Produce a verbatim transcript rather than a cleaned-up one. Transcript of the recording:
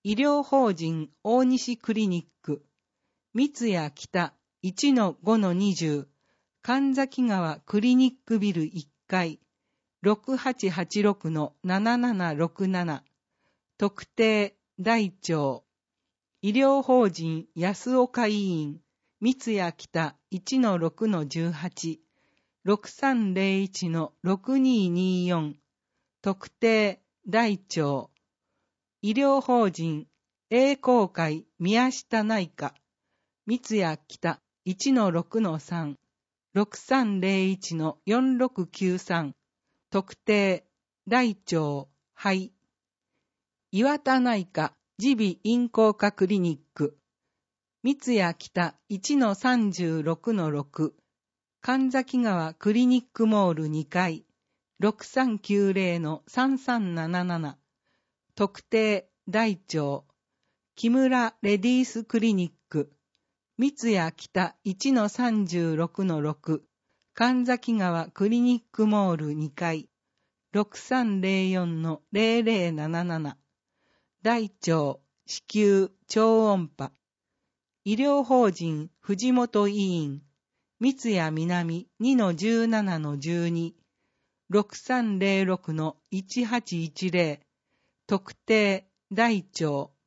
医療法人大西クリニック、三谷北 いちのごのにじゅう、神崎川クリニックビルいっかい、ろくはちはちろくのななななろくなな、特定大町、医療法人安岡医院、三谷北 いちのろくのじゅうはち、ろくさんぜろいちのろくにによん、特定大町、医療法人栄光会宮下内科、三谷北 いちのろくのさん、ろくさんぜろいちのよんろくきゅうさん、特定大町肺、岩田内科耳鼻咽喉科クリニック、三谷北 いちのさんじゅうろくのろく、神崎川クリニックモールにかい、ろくさんきゅうぜろのさんさんなななな、特定大町、木村レディースクリニック、三谷北 いちのさんじゅうろくのろく、神崎川クリニックモールにかい、ろくさんぜろよんのぜろぜろなななな、大腸、子宮、超音波、医療法人藤本医院、三谷南 にのじゅうななのじゅうに、ろくさんぜろろくのいちはちいちぜろ、特定大腸